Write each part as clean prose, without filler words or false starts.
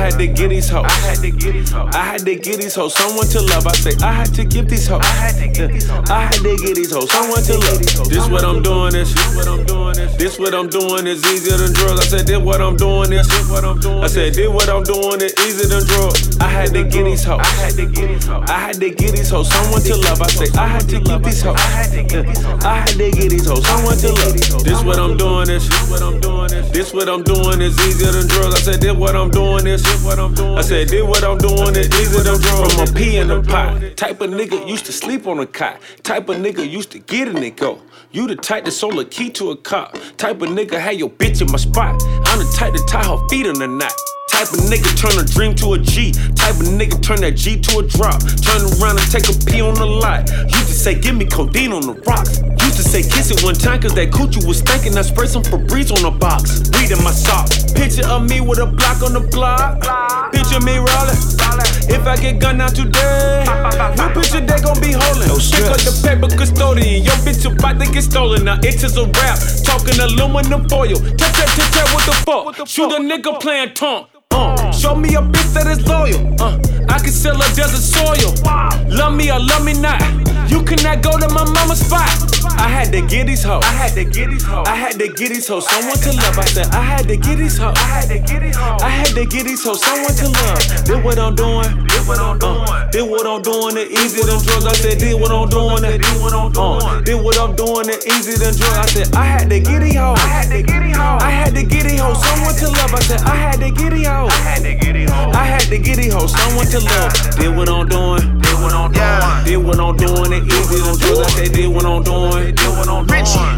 had to get these hoes. I had to get these hoes. Someone to love. I say I had to give these hoes. I had to get these hoes. Someone to love. This what I'm doing is. This what I'm doing is easier than drugs. I said this what I'm doing is. I said this what I'm doing is easier than drugs. I had to get these hoes. I had to get these hoes. Someone to love. I say I had to give these hoes. I had to get these hoes. Someone to love. This what I'm doing is. This what I'm doing is easier than drugs. I said this what I'm doing is. I said this what I'm doing is easier than drugs. From a pea in the pot. Type of nigga used to sleep on a cot. Type of nigga used to get in and go. You the type that sold a key to a car. Type of nigga had your bitch in my spot. I'm the type to tie her feet in the knot. Type of nigga turn a dream to a G. Type of nigga turn that G to a drop. Turn around and take a pee on the lot. Used to say give me codeine on the rocks. Used to say kiss it one time cause that coochie was stinking. I spray some Febreze on the box. Weed in my socks. Picture of me with a block on the block. Picture me rolling. If I get gunned out today, no picture they gon' be holding. Pick up the paper custodian. Your bitch about to get stolen. Now it is a rap. Talking aluminum foil. Tap, what the fuck? Shoot a nigga playing tongue. Show me a bitch that is loyal. I can sell her desert soil. Love me or love me not. You cannot go to my mama's spot. I had to get these hoes. I had to get these hoes. Someone to love. I said I had to get these hoes. I had to get these hoes. Someone to love. This what I'm doing. This what I'm doing. It easier than drugs. I said this what I'm doing. This what I'm doing. It easier than drugs. I said I had to get these hoes. I had to get these hoes. Someone to love. I said I had to get these hoes. I had to get these hoes. Someone to love. This what I'm doing. This what I'm doing. It easier than drugs. I said this what I'm doing. This what I'm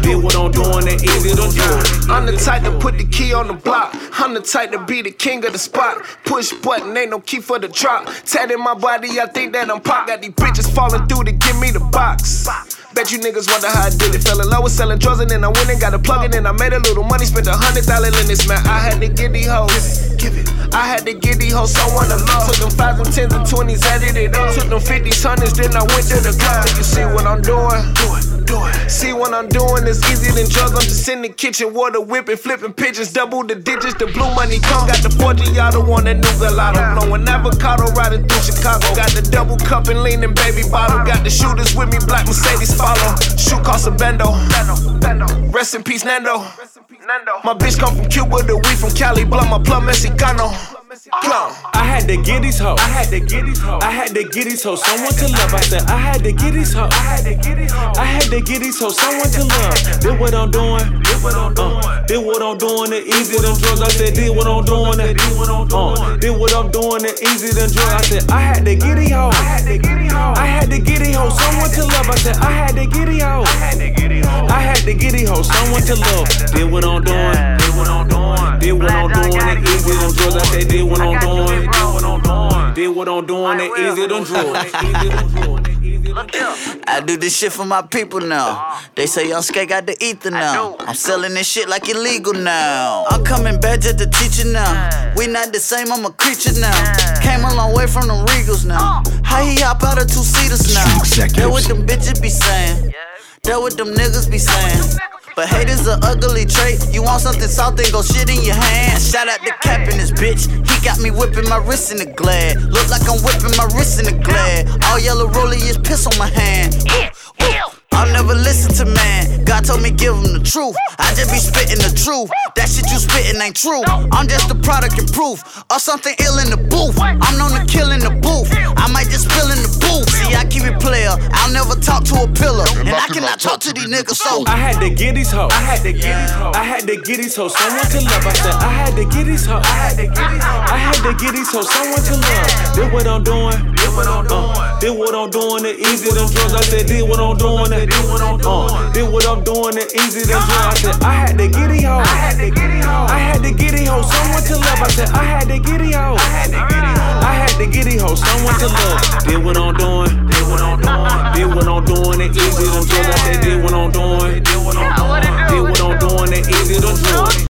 doing. It easier than drugs. I'm the type to put the key on the block. I'm the type to be the king of the spot. Push button, ain't no key for the drop. Tatted my body, I think that I'm pop. Got these bitches falling through to give me the box. Bet you niggas wonder how I did it. Fell in love with selling drugs and then I went and got a plug in and I made a little money. Spent $100 in this, man. I had to get these hoes. I had to get these hoes someone to love. Took them 5s and 10s and 20s, added it up. Took them 50s, 100s, then I went to the club. You see what I'm doing? See what I'm doing is easier than drugs. I'm just in the kitchen, water whipping, flipping pigeons, double the digits. The blue money come, got the 4G, y'all the one that new gelato. Blowing avocado, riding through Chicago. Got the double cup and leaning baby bottle. Got the shooters with me, black Mercedes follow. Shoot cost a bando. Rest in peace, Nando. My bitch come from Cuba, the weed from Cali, blow my plum Mexicano. I had to get these hoes. Someone to love. I said I had to get these hoes. Someone to love. This what I'm doing. This what I'm doing. It easier than drugs. I said this what I'm doing. This what I'm doing. It easier than drugs. I said I had to get these hoes. Someone to love. I said I had to get these hoes. Someone to love. This what I'm doing. This what I'm doing. It easier than drugs. I said this what I'm doing. This what I'm doing. It easier than drugs. I do this shit for my people now. They say young skate got the ether now. I'm selling this shit like illegal now. I'm coming back just to teach you now. We not the same, I'm a creature now. Came a long way from them Regals now. How he hop out of 2-seaters now? That what them bitches be saying. That what them niggas be saying. But hate is an ugly trait. You want something soft, then go shit in your hand. Shout out to Cap in this bitch. He got me whipping my wrist in the glad. Look like I'm whipping my wrist in the glad. All yellow rollie is piss on my hand. I'll never listen to man. God told me give him the truth. I just be spitting the truth. That shit you spitting ain't true. I'm just the product and proof of something ill in the booth. I'm known to kill in the booth. I might just spill in the booth. See, I keep it player. I'll never talk to a pillar. And I cannot talk to these niggas, so I had to get these hoes. Someone to love. I said I had to get these hoes. Someone to love. This what I'm doing. This what I'm doing. It easier than drugs. I said this what I'm doing. This what I'm doing. It easier than drugs. I said I had to get these hoes. Someone to love. I said I had to get these hoes. Someone to love. This what I'm doing. This what I'm doing. It easier than drugs. I said this what I'm doing. This what I'm doing. It easier than drugs.